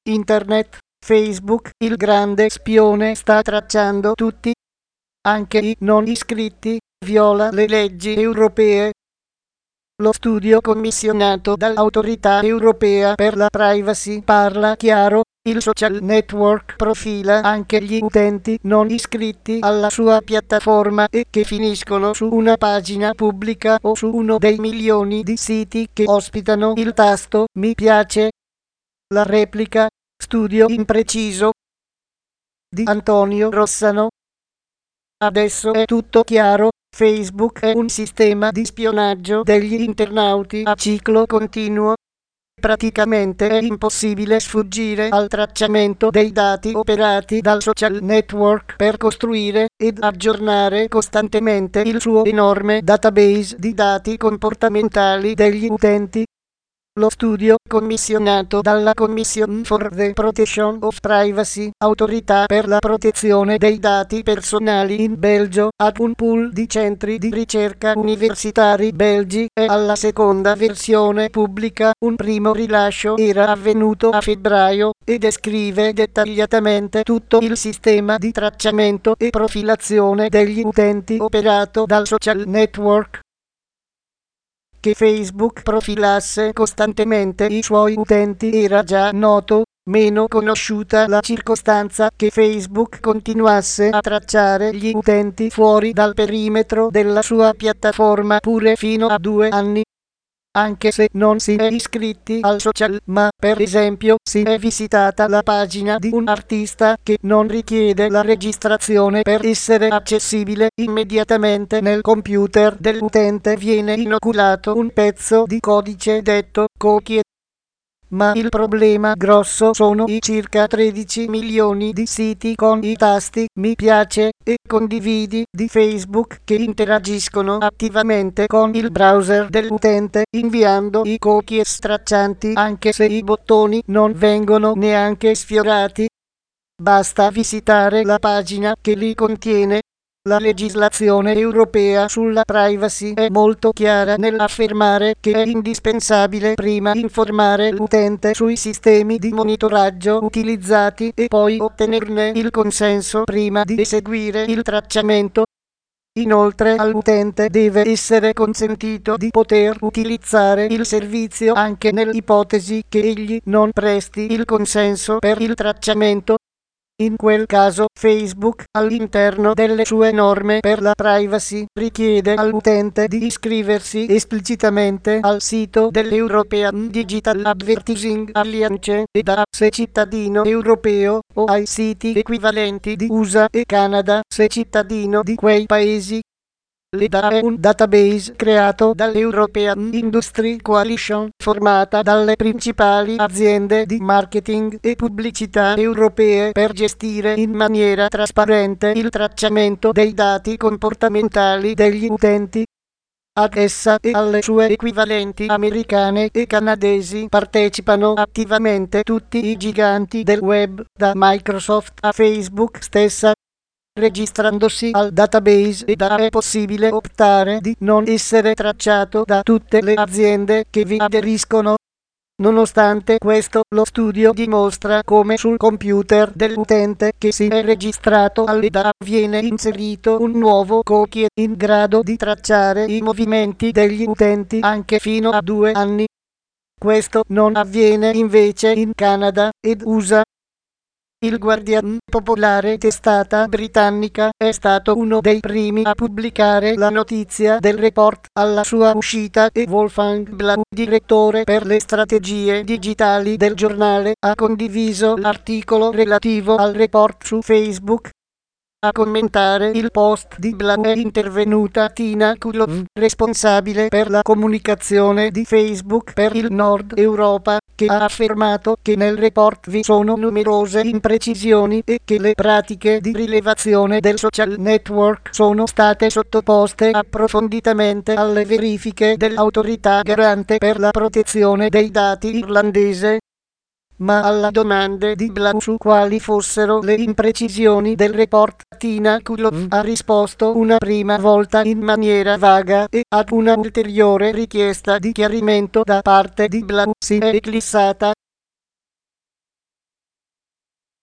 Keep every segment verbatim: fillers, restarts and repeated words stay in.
Internet, Facebook, il grande spione sta tracciando tutti, anche i non iscritti, viola le leggi europee. Lo studio commissionato dall'Autorità Europea per la Privacy parla chiaro, il social network profila anche gli utenti non iscritti alla sua piattaforma e che finiscono su una pagina pubblica o su uno dei milioni di siti che ospitano il tasto mi piace. La replica, studio impreciso di Antonio Rossano. Adesso è tutto chiaro, Facebook è un sistema di spionaggio degli internauti a ciclo continuo. Praticamente è impossibile sfuggire al tracciamento dei dati operati dal social network per costruire ed aggiornare costantemente il suo enorme database di dati comportamentali degli utenti. Lo studio, commissionato dalla Commission for the Protection of Privacy, Autorità per la protezione dei dati personali in Belgio, ad un pool di centri di ricerca universitari belgi, è alla seconda versione pubblica. Un primo rilascio era avvenuto a febbraio e descrive dettagliatamente tutto il sistema di tracciamento e profilazione degli utenti operato dal social network. Che Facebook profilasse costantemente i suoi utenti era già noto, meno conosciuta la circostanza che Facebook continuasse a tracciare gli utenti fuori dal perimetro della sua piattaforma pure fino a due anni. Anche se non si è iscritti al social, ma per esempio si è visitata la pagina di un artista che non richiede la registrazione per essere accessibile, immediatamente nel computer dell'utente viene inoculato un pezzo di codice detto cookie. Ma il problema grosso sono i circa tredici milioni di siti con i tasti mi piace e condividi di Facebook che interagiscono attivamente con il browser dell'utente inviando i cookie straccianti anche se i bottoni non vengono neanche sfiorati. Basta visitare la pagina che li contiene. La legislazione europea sulla privacy è molto chiara nell'affermare che è indispensabile prima informare l'utente sui sistemi di monitoraggio utilizzati e poi ottenerne il consenso prima di eseguire il tracciamento. Inoltre all'utente deve essere consentito di poter utilizzare il servizio anche nell'ipotesi che egli non presti il consenso per il tracciamento. In quel caso Facebook, all'interno delle sue norme per la privacy, richiede all'utente di iscriversi esplicitamente al sito dell'European Digital Advertising Alliance ed a, se cittadino europeo, o ai siti equivalenti di U S A e Canada, se cittadino di quei paesi. L'E D A è un database creato dall'European Industry Coalition, formata dalle principali aziende di marketing e pubblicità europee per gestire in maniera trasparente il tracciamento dei dati comportamentali degli utenti. Ad essa e alle sue equivalenti americane e canadesi partecipano attivamente tutti i giganti del web, da Microsoft a Facebook stessa. Registrandosi al database E D A è possibile optare di non essere tracciato da tutte le aziende che vi aderiscono. Nonostante questo, lo studio dimostra come sul computer dell'utente che si è registrato all'E D A viene inserito un nuovo cookie in grado di tracciare i movimenti degli utenti anche fino a due anni. Questo non avviene invece in Canada ed U S A. Il Guardian, popolare testata britannica, è stato uno dei primi a pubblicare la notizia del report alla sua uscita e Wolfgang Blau, direttore per le strategie digitali del giornale, ha condiviso l'articolo relativo al report su Facebook. A commentare il post di Blau è intervenuta Tina Kulov, responsabile per la comunicazione di Facebook per il Nord Europa, che ha affermato che nel report vi sono numerose imprecisioni e che le pratiche di rilevazione del social network sono state sottoposte approfonditamente alle verifiche dell'autorità garante per la protezione dei dati irlandese. Ma alla domande di Blau su quali fossero le imprecisioni del report, Tina Kulov ha risposto una prima volta in maniera vaga e ad una ulteriore richiesta di chiarimento da parte di Blau si è eclissata.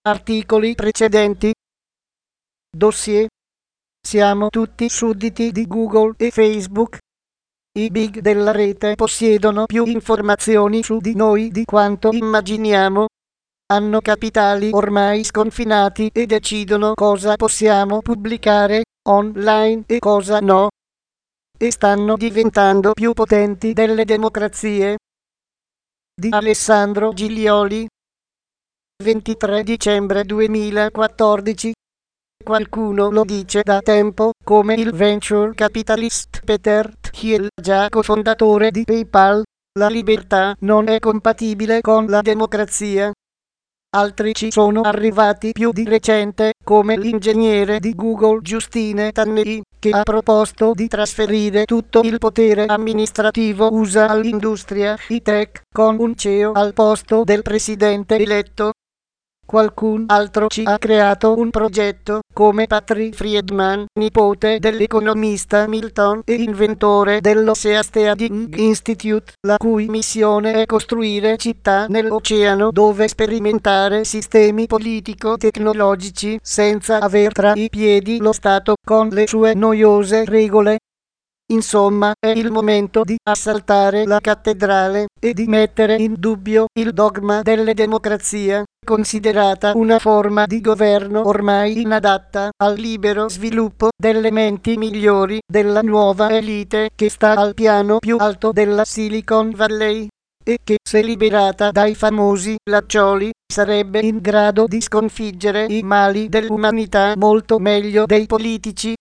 articoli precedenti. Dossier. Siamo tutti sudditi di Google e Facebook. I big della rete possiedono più informazioni su di noi di quanto immaginiamo. Hanno capitali ormai sconfinati e decidono cosa possiamo pubblicare online e cosa no. E stanno diventando più potenti delle democrazie. Di Alessandro Giglioli. ventitré dicembre duemilaquattordici. Qualcuno lo dice da tempo, come il venture capitalist Peter Thiel, già cofondatore di PayPal. La libertà non è compatibile con la democrazia. Altri ci sono arrivati più di recente, come l'ingegnere di Google Justine Tanney, che ha proposto di trasferire tutto il potere amministrativo U S A all'industria high-tech, con un C E O al posto del presidente eletto. Qualcun altro ci ha creato un progetto, come Patrick Friedman, nipote dell'economista Milton e inventore dell'Oceaneering Institute, la cui missione è costruire città nell'oceano dove sperimentare sistemi politico-tecnologici senza aver tra i piedi lo Stato con le sue noiose regole. Insomma, è il momento di assaltare la cattedrale e di mettere in dubbio il dogma delle democrazie, considerata una forma di governo ormai inadatta al libero sviluppo delle menti migliori della nuova elite che sta al piano più alto della Silicon Valley e che, se liberata dai famosi laccioli, sarebbe in grado di sconfiggere i mali dell'umanità molto meglio dei politici.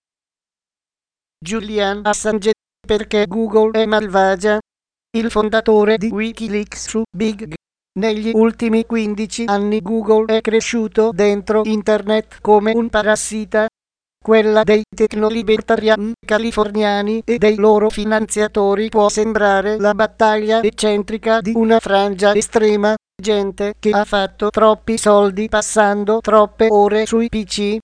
Julian Assange, perché Google è malvagia. Il fondatore di Wikileaks su Big G. Negli ultimi quindici anni Google è cresciuto dentro Internet come un parassita. Quella dei tecnolibertariani californiani e dei loro finanziatori può sembrare la battaglia eccentrica di una frangia estrema, gente che ha fatto troppi soldi passando troppe ore sui P C.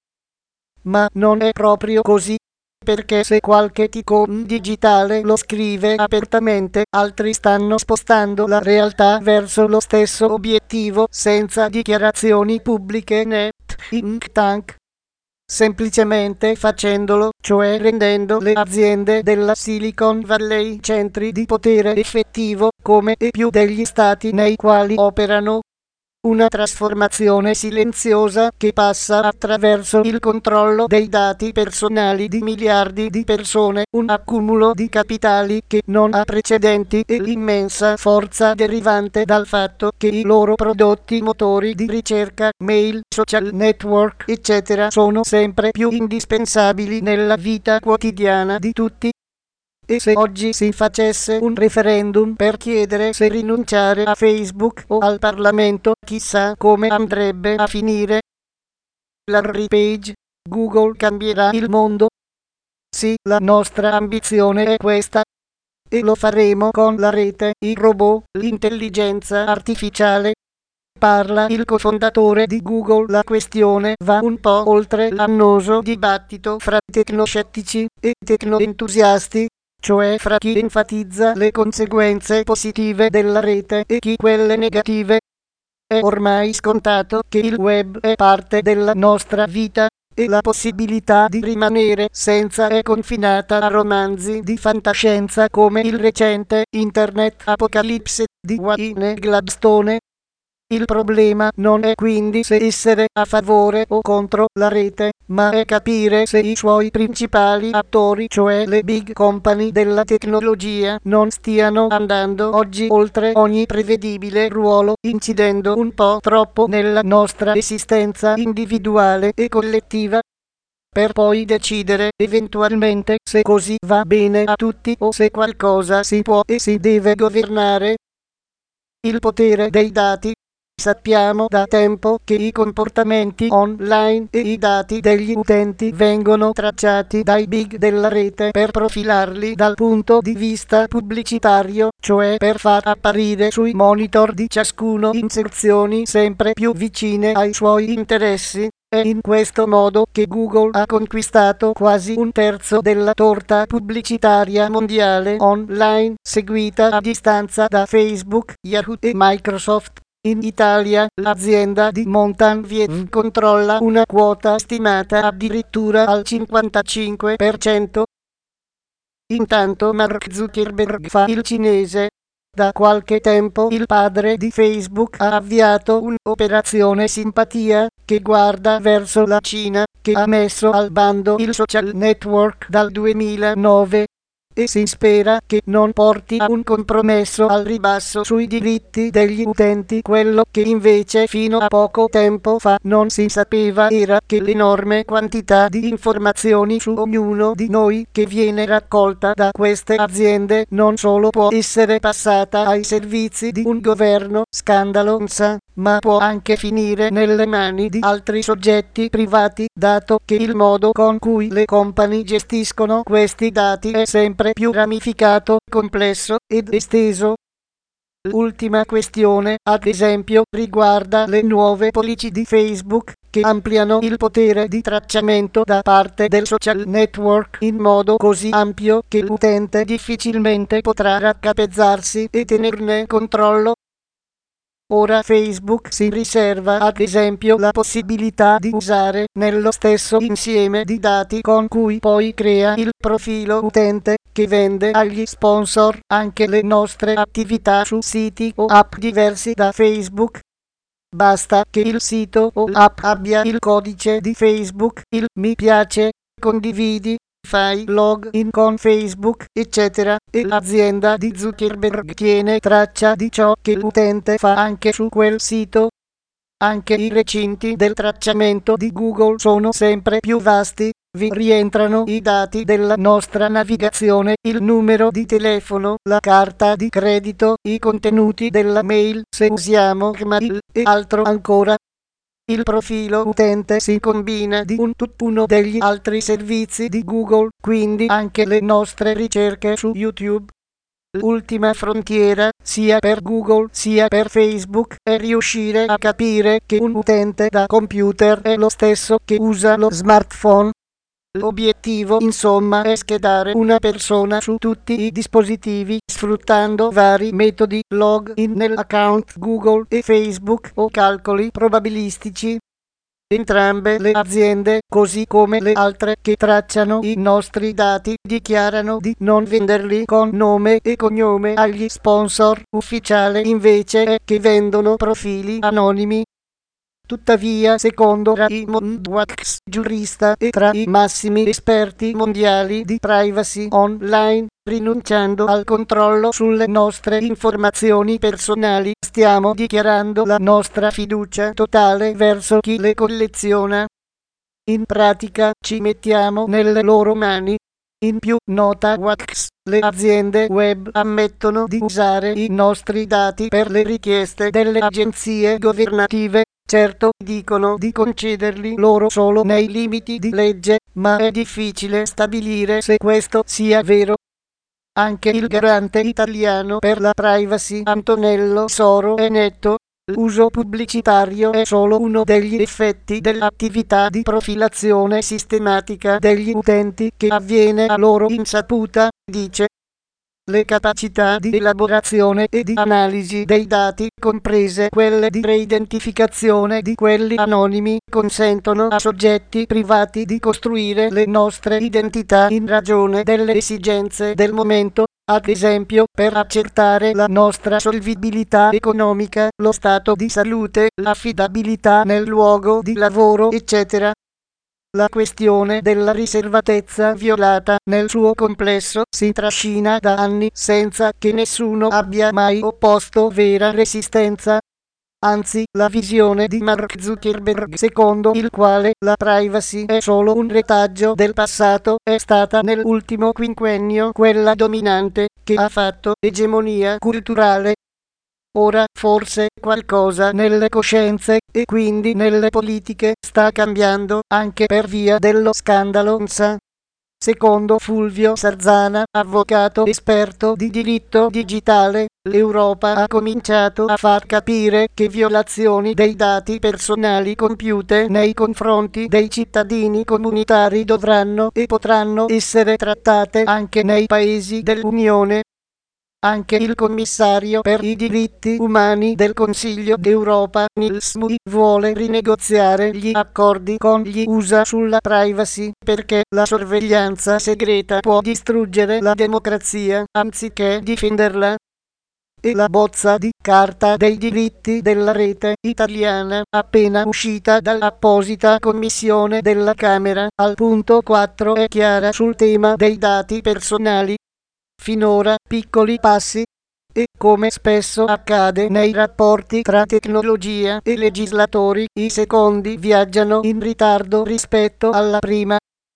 Ma non è proprio così. Perché se qualche ticone digitale lo scrive apertamente, altri stanno spostando la realtà verso lo stesso obiettivo senza dichiarazioni pubbliche né think tank. Semplicemente facendolo, cioè rendendo le aziende della Silicon Valley centri di potere effettivo, come e più degli stati nei quali operano. Una trasformazione silenziosa che passa attraverso il controllo dei dati personali di miliardi di persone, un accumulo di capitali che non ha precedenti e l'immensa forza derivante dal fatto che i loro prodotti motori di ricerca, mail, social network, eccetera sono sempre più indispensabili nella vita quotidiana di tutti. E se oggi si facesse un referendum per chiedere se rinunciare a Facebook o al Parlamento, chissà come andrebbe a finire. Larry Page, Google cambierà il mondo. Sì, la nostra ambizione è questa. E lo faremo con la rete, i robot, l'intelligenza artificiale. Parla il cofondatore di Google. La questione va un po' oltre l'annoso dibattito fra tecnoscettici e tecnoentusiasti, cioè fra chi enfatizza le conseguenze positive della rete e chi quelle negative. È ormai scontato che il web è parte della nostra vita e la possibilità di rimanere senza è confinata a romanzi di fantascienza come il recente Internet Apocalypse di Wayne Gladstone. Il problema non è quindi se essere a favore o contro la rete, ma è capire se i suoi principali attori, cioè le big company della tecnologia, non stiano andando oggi oltre ogni prevedibile ruolo, incidendo un po' troppo nella nostra esistenza individuale e collettiva, per poi decidere eventualmente se così va bene a tutti o se qualcosa si può e si deve governare. Il potere dei dati. Sappiamo da tempo che i comportamenti online e i dati degli utenti vengono tracciati dai big della rete per profilarli dal punto di vista pubblicitario, cioè per far apparire sui monitor di ciascuno inserzioni sempre più vicine ai suoi interessi. È in questo modo che Google ha conquistato quasi un terzo della torta pubblicitaria mondiale online, seguita a distanza da Facebook, Yahoo e Microsoft. In Italia, l'azienda di Mountain View controlla una quota stimata addirittura al cinquantacinque per cento. Intanto Mark Zuckerberg fa il cinese. Da qualche tempo il padre di Facebook ha avviato un'operazione simpatia che guarda verso la Cina, che ha messo al bando il social network dal duemilanove. E si spera che non porti a un compromesso al ribasso sui diritti degli utenti. Quello che invece fino a poco tempo fa non si sapeva era che l'enorme quantità di informazioni su ognuno di noi che viene raccolta da queste aziende non solo può essere passata ai servizi di un governo scandalosa, ma può anche finire nelle mani di altri soggetti privati, dato che il modo con cui le compagnie gestiscono questi dati è sempre più ramificato, complesso ed esteso. L'ultima questione, ad esempio, riguarda le nuove politiche di Facebook, che ampliano il potere di tracciamento da parte del social network in modo così ampio che l'utente difficilmente potrà raccapezzarsi e tenerne controllo. Ora Facebook si riserva ad esempio la possibilità di usare nello stesso insieme di dati con cui poi crea il profilo utente, che vende agli sponsor anche le nostre attività su siti o app diversi da Facebook. Basta che il sito o app abbia il codice di Facebook, il mi piace, condividi, fai login con Facebook, eccetera, e l'azienda di Zuckerberg tiene traccia di ciò che l'utente fa anche su quel sito. Anche i recinti del tracciamento di Google sono sempre più vasti. Vi rientrano i dati della nostra navigazione, il numero di telefono, la carta di credito, i contenuti della mail se usiamo Gmail e altro ancora. Il profilo utente si combina di un tutt'uno degli altri servizi di Google, quindi anche le nostre ricerche su YouTube. L'ultima frontiera, sia per Google sia per Facebook, è riuscire a capire che un utente da computer è lo stesso che usa lo smartphone. L'obiettivo, insomma, è schedare una persona su tutti i dispositivi sfruttando vari metodi, login nell'account Google e Facebook o calcoli probabilistici. Entrambe le aziende, così come le altre che tracciano i nostri dati, dichiarano di non venderli con nome e cognome agli sponsor. Ufficiale invece è che vendono profili anonimi. Tuttavia, secondo Raymond Wax, giurista e tra i massimi esperti mondiali di privacy online, rinunciando al controllo sulle nostre informazioni personali, stiamo dichiarando la nostra fiducia totale verso chi le colleziona. In pratica, ci mettiamo nelle loro mani. In più, nota Wax, le aziende web ammettono di usare i nostri dati per le richieste delle agenzie governative. Certo, dicono di concederli loro solo nei limiti di legge, ma è difficile stabilire se questo sia vero. Anche il garante italiano per la privacy Antonello Soro è netto. L'uso pubblicitario è solo uno degli effetti dell'attività di profilazione sistematica degli utenti che avviene a loro insaputa, dice. Le capacità di elaborazione e di analisi dei dati, comprese quelle di reidentificazione di quelli anonimi, consentono a soggetti privati di costruire le nostre identità in ragione delle esigenze del momento, ad esempio per accertare la nostra solvibilità economica, lo stato di salute, l'affidabilità nel luogo di lavoro, eccetera. La questione della riservatezza violata nel suo complesso si trascina da anni senza che nessuno abbia mai opposto vera resistenza. Anzi, la visione di Mark Zuckerberg, secondo il quale la privacy è solo un retaggio del passato, è stata nell'ultimo quinquennio quella dominante, che ha fatto egemonia culturale. Ora, forse, qualcosa nelle coscienze, e quindi nelle politiche, sta cambiando, anche per via dello scandalo N S A. Secondo Fulvio Sarzana, avvocato esperto di diritto digitale, l'Europa ha cominciato a far capire che violazioni dei dati personali compiute nei confronti dei cittadini comunitari dovranno e potranno essere trattate anche nei paesi dell'Unione. Anche il commissario per i diritti umani del Consiglio d'Europa, Nils Muižnieks, vuole rinegoziare gli accordi con gli U S A sulla privacy, perché la sorveglianza segreta può distruggere la democrazia, anziché difenderla. E la bozza di Carta dei diritti della rete italiana, appena uscita dall'apposita commissione della Camera, al punto quattro è chiara sul tema dei dati personali. Finora piccoli passi, e come spesso accade nei rapporti tra tecnologia e legislatori, i secondi viaggiano in ritardo rispetto alla prima.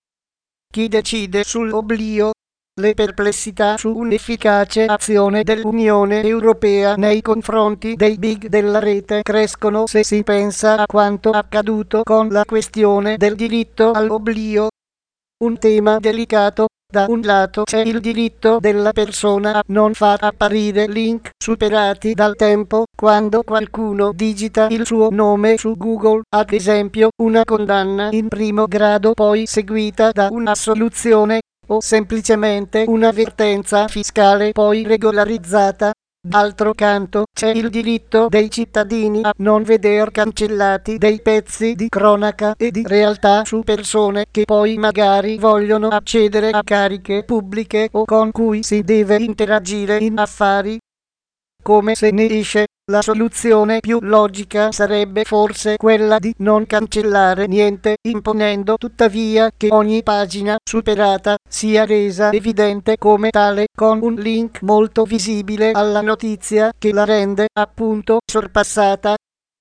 Chi decide sull'oblio? Le perplessità su un'efficace azione dell'Unione Europea nei confronti dei big della rete crescono se si pensa a quanto accaduto con la questione del diritto all'oblio. Un tema delicato. Da un lato c'è il diritto della persona a non far apparire link superati dal tempo quando qualcuno digita il suo nome su Google, ad esempio una condanna in primo grado poi seguita da un'assoluzione, o semplicemente un'avvertenza fiscale poi regolarizzata. D'altro canto c'è il diritto dei cittadini a non veder cancellati dei pezzi di cronaca e di realtà su persone che poi magari vogliono accedere a cariche pubbliche o con cui si deve interagire in affari. Come se ne esce? La soluzione più logica sarebbe forse quella di non cancellare niente, imponendo tuttavia che ogni pagina superata sia resa evidente come tale con un link molto visibile alla notizia che la rende appunto sorpassata.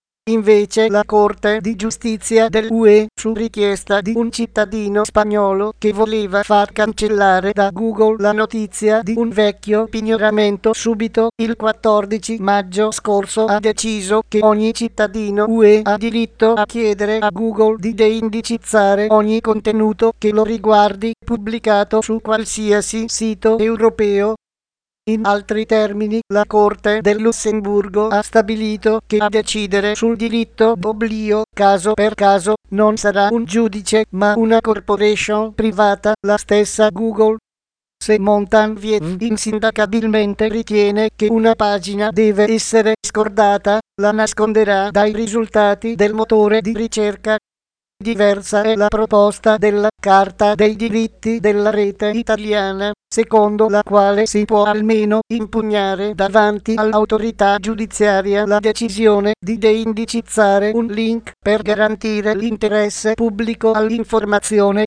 Invece la Corte di Giustizia dell'U E, su richiesta di un cittadino spagnolo che voleva far cancellare da Google la notizia di un vecchio pignoramento subito il quattordici maggio scorso, ha deciso che ogni cittadino U E ha diritto a chiedere a Google di deindicizzare ogni contenuto che lo riguardi, pubblicato su qualsiasi sito europeo. In altri termini, la Corte del Lussemburgo ha stabilito che a decidere sul diritto d'oblio, caso per caso, non sarà un giudice ma una corporation privata, la stessa Google. Se Montanviev insindacabilmente ritiene che una pagina deve essere scordata, la nasconderà dai risultati del motore di ricerca. Diversa è la proposta della Carta dei diritti della rete italiana, secondo la quale si può almeno impugnare davanti all'autorità giudiziaria la decisione di deindicizzare un link per garantire l'interesse pubblico all'informazione.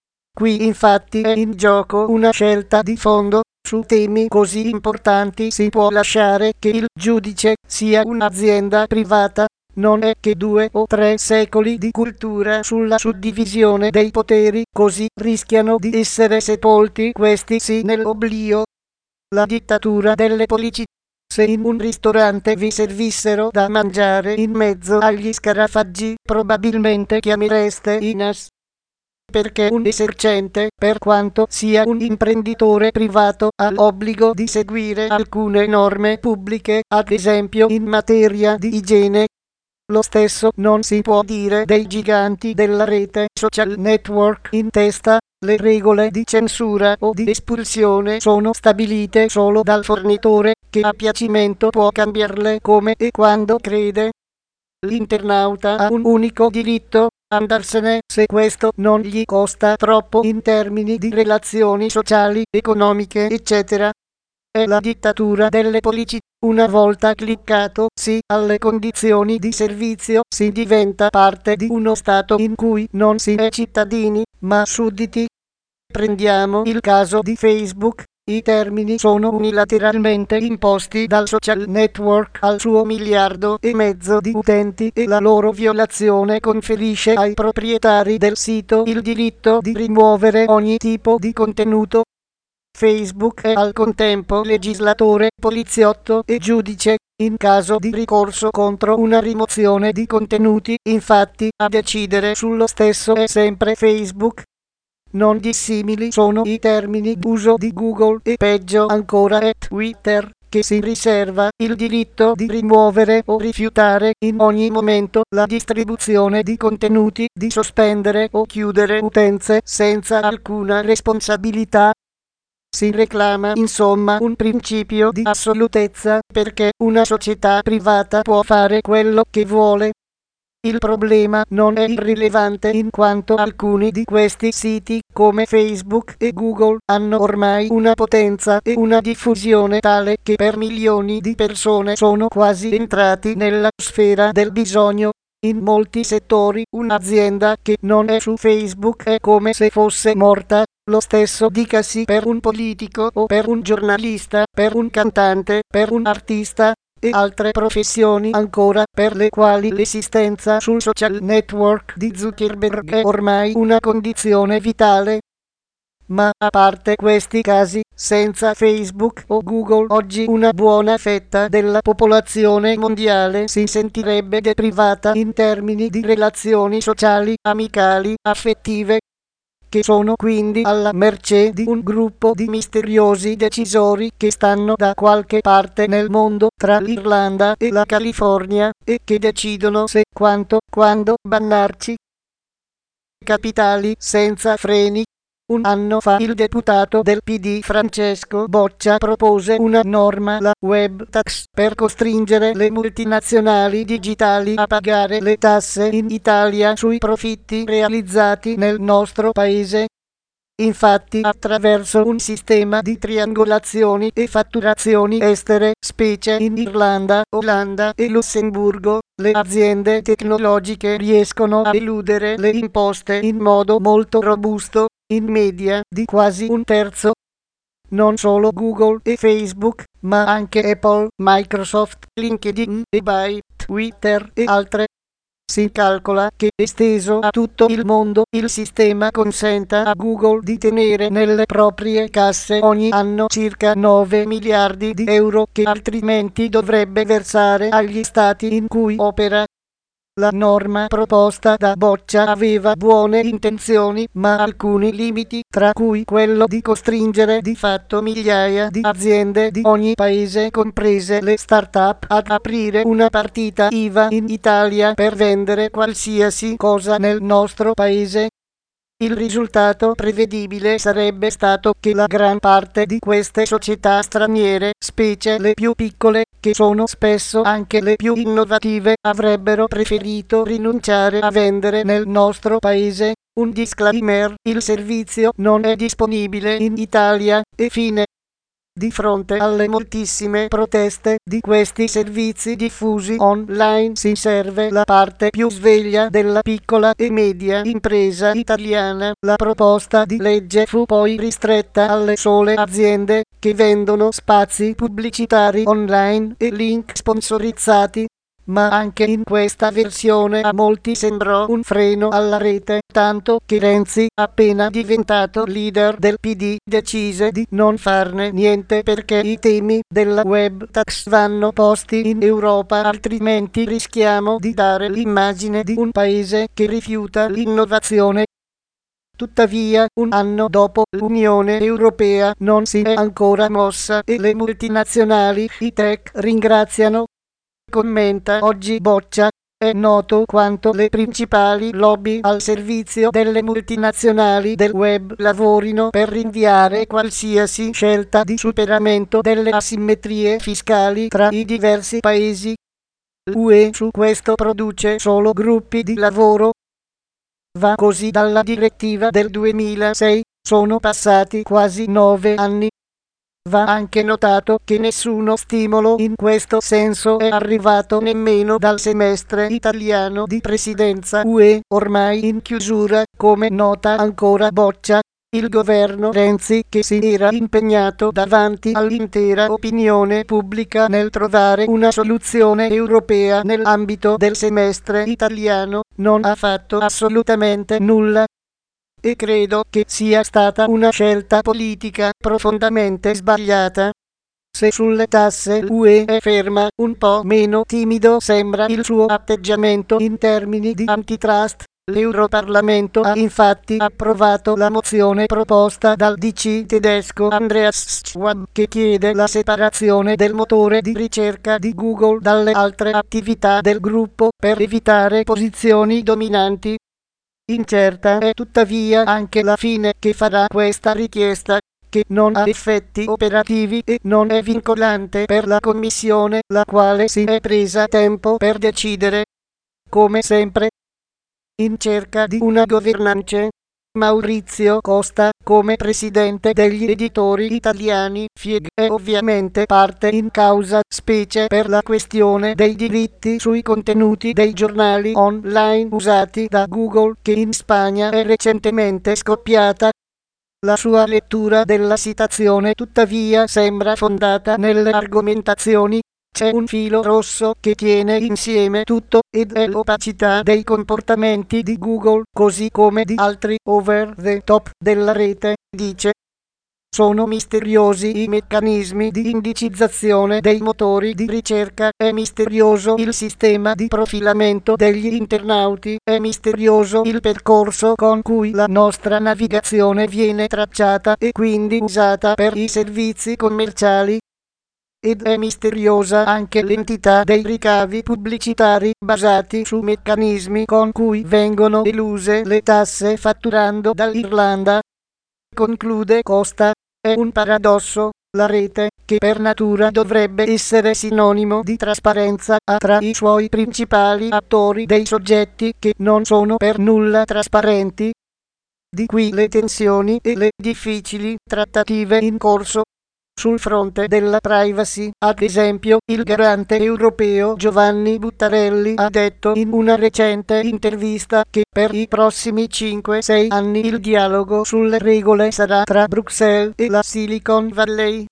Qui infatti è in gioco una scelta di fondo. Su temi così importanti si può lasciare che il giudice sia un'azienda privata. Non è che due o tre secoli di cultura sulla suddivisione dei poteri così rischiano di essere sepolti questi sì nell'oblio. La dittatura delle polici. Se in un ristorante vi servissero da mangiare in mezzo agli scarafaggi, probabilmente chiamereste I N A S. Perché un esercente, per quanto sia un imprenditore privato, ha l'obbligo di seguire alcune norme pubbliche, ad esempio in materia di igiene. Lo stesso non si può dire dei giganti della rete social network in testa. Le regole di censura o di espulsione sono stabilite solo dal fornitore, che a piacimento può cambiarle come e quando crede. L'internauta ha un unico diritto: andarsene, se questo non gli costa troppo in termini di relazioni sociali, economiche, eccetera. È la dittatura delle polici. Una volta cliccato sì alle condizioni di servizio, si diventa parte di uno Stato in cui non si è cittadini, ma sudditi. Prendiamo il caso di Facebook. I termini sono unilateralmente imposti dal social network al suo miliardo e mezzo di utenti e la loro violazione conferisce ai proprietari del sito il diritto di rimuovere ogni tipo di contenuto. Facebook è al contempo legislatore, poliziotto e giudice. In caso di ricorso contro una rimozione di contenuti, infatti, a decidere sullo stesso è sempre Facebook. Non dissimili sono i termini d'uso di Google e peggio ancora è Twitter, che si riserva il diritto di rimuovere o rifiutare in ogni momento la distribuzione di contenuti, di sospendere o chiudere utenze senza alcuna responsabilità. Si reclama insomma un principio di assolutezza perché una società privata può fare quello che vuole. Il problema non è irrilevante in quanto alcuni di questi siti, come Facebook e Google, hanno ormai una potenza e una diffusione tale che per milioni di persone sono quasi entrati nella sfera del bisogno. In molti settori un'azienda che non è su Facebook è come se fosse morta. Lo stesso dicasi per un politico o per un giornalista, per un cantante, per un artista e altre professioni ancora per le quali l'esistenza sul social network di Zuckerberg è ormai una condizione vitale. Ma a parte questi casi, senza Facebook o Google oggi una buona fetta della popolazione mondiale si sentirebbe deprivata in termini di relazioni sociali, amicali, affettive, che sono quindi alla mercé di un gruppo di misteriosi decisori che stanno da qualche parte nel mondo tra l'Irlanda e la California e che decidono se, quanto, quando bannarci. Capitali senza freni. Un anno fa il deputato del P D Francesco Boccia propose una norma, la web tax, per costringere le multinazionali digitali a pagare le tasse in Italia sui profitti realizzati nel nostro paese. Infatti, attraverso un sistema di triangolazioni e fatturazioni estere, specie in Irlanda, Olanda e Lussemburgo, le aziende tecnologiche riescono a eludere le imposte in modo molto robusto, in media di quasi un terzo. Non solo Google e Facebook, ma anche Apple, Microsoft, LinkedIn, eBay, Twitter e altre. Si calcola che, esteso a tutto il mondo, il sistema consenta a Google di tenere nelle proprie casse ogni anno circa nove miliardi di euro che altrimenti dovrebbe versare agli stati in cui opera. La norma proposta da Boccia aveva buone intenzioni, ma alcuni limiti, tra cui quello di costringere di fatto migliaia di aziende di ogni paese, comprese le start-up, ad aprire una partita I V A in Italia per vendere qualsiasi cosa nel nostro paese. Il risultato prevedibile sarebbe stato che la gran parte di queste società straniere, specie le più piccole, che sono spesso anche le più innovative, avrebbero preferito rinunciare a vendere nel nostro paese. Un disclaimer: il servizio non è disponibile in Italia, e fine. Di fronte alle moltissime proteste di questi servizi diffusi online si serve la parte più sveglia della piccola e media impresa italiana. La proposta di legge fu poi ristretta alle sole aziende che vendono spazi pubblicitari online e link sponsorizzati. Ma anche in questa versione a molti sembrò un freno alla rete, tanto che Renzi, appena diventato leader del P D, decise di non farne niente perché i temi della web tax vanno posti in Europa, altrimenti rischiamo di dare l'immagine di un paese che rifiuta l'innovazione. Tuttavia, un anno dopo, l'Unione Europea non si è ancora mossa e le multinazionali, i tech, ringraziano. Commenta oggi Boccia. È noto quanto le principali lobby al servizio delle multinazionali del web lavorino per rinviare qualsiasi scelta di superamento delle asimmetrie fiscali tra i diversi paesi. L'U E su questo produce solo gruppi di lavoro. Va così dalla direttiva del duemilasei, sono passati quasi nove anni. Va anche notato che nessuno stimolo in questo senso è arrivato nemmeno dal semestre italiano di presidenza U E, ormai in chiusura, come nota ancora Boccia. Il governo Renzi, che si era impegnato davanti all'intera opinione pubblica nel trovare una soluzione europea nell'ambito del semestre italiano, non ha fatto assolutamente nulla. E credo che sia stata una scelta politica profondamente sbagliata. Se sulle tasse l'U E è ferma, un po' meno timido sembra il suo atteggiamento in termini di antitrust. L'Europarlamento ha infatti approvato la mozione proposta dal D C tedesco Andreas Schwab, che chiede la separazione del motore di ricerca di Google dalle altre attività del gruppo per evitare posizioni dominanti. Incerta è tuttavia anche la fine che farà questa richiesta. che non ha effetti operativi e non è vincolante per la Commissione, la quale si è presa tempo per decidere, come sempre, in cerca di una governance. Maurizio Costa, come presidente degli editori italiani, F I E G, è ovviamente parte in causa, specie per la questione dei diritti sui contenuti dei giornali online usati da Google, che in Spagna è recentemente scoppiata. La sua lettura della citazione, tuttavia, sembra fondata nelle argomentazioni. C'è un filo rosso che tiene insieme tutto, ed è l'opacità dei comportamenti di Google, così come di altri over the top della rete, dice. Sono misteriosi i meccanismi di indicizzazione dei motori di ricerca, è misterioso il sistema di profilamento degli internauti, è misterioso il percorso con cui la nostra navigazione viene tracciata e quindi usata per i servizi commerciali. Ed è misteriosa anche l'entità dei ricavi pubblicitari basati su meccanismi con cui vengono eluse le tasse fatturando dall'Irlanda. Conclude Costa, è un paradosso, la rete, che per natura dovrebbe essere sinonimo di trasparenza, ha tra i suoi principali attori dei soggetti che non sono per nulla trasparenti. Di qui le tensioni e le difficili trattative in corso. Sul fronte della privacy, ad esempio, il garante europeo Giovanni Buttarelli ha detto in una recente intervista che per i prossimi cinque sei anni il dialogo sulle regole sarà tra Bruxelles e la Silicon Valley.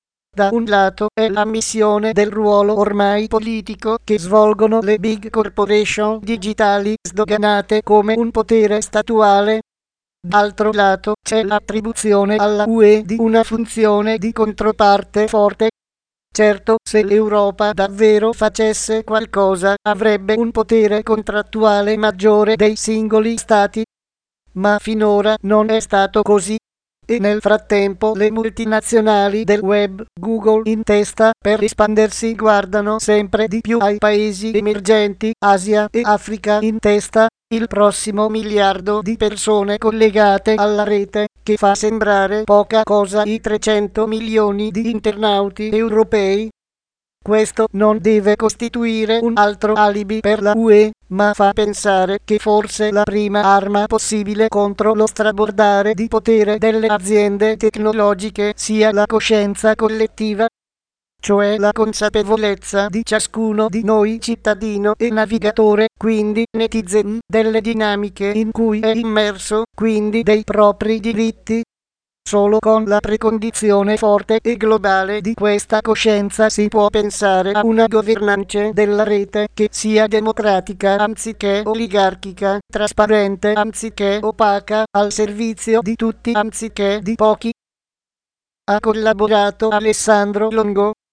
Da un lato è la missione del ruolo ormai politico che svolgono le big corporation digitali sdoganate come un potere statuale. D'altro lato c'è l'attribuzione alla U E di una funzione di controparte forte. Certo, se l'Europa davvero facesse qualcosa, avrebbe un potere contrattuale maggiore dei singoli stati. Ma finora non è stato così. E nel frattempo le multinazionali del web, Google in testa, per espandersi guardano sempre di più ai paesi emergenti, Asia e Africa in testa. Il prossimo miliardo di persone collegate alla rete, che fa sembrare poca cosa i trecento milioni di internauti europei. Questo non deve costituire un altro alibi per la U E, ma fa pensare che forse la prima arma possibile contro lo strabordare di potere delle aziende tecnologiche sia la coscienza collettiva, cioè la consapevolezza di ciascuno di noi cittadino e navigatore, quindi netizen, delle dinamiche in cui è immerso, quindi dei propri diritti. Solo con la precondizione forte e globale di questa coscienza si può pensare a una governance della rete che sia democratica anziché oligarchica, trasparente anziché opaca, al servizio di tutti anziché di pochi. Ha collaborato Alessandro Longo.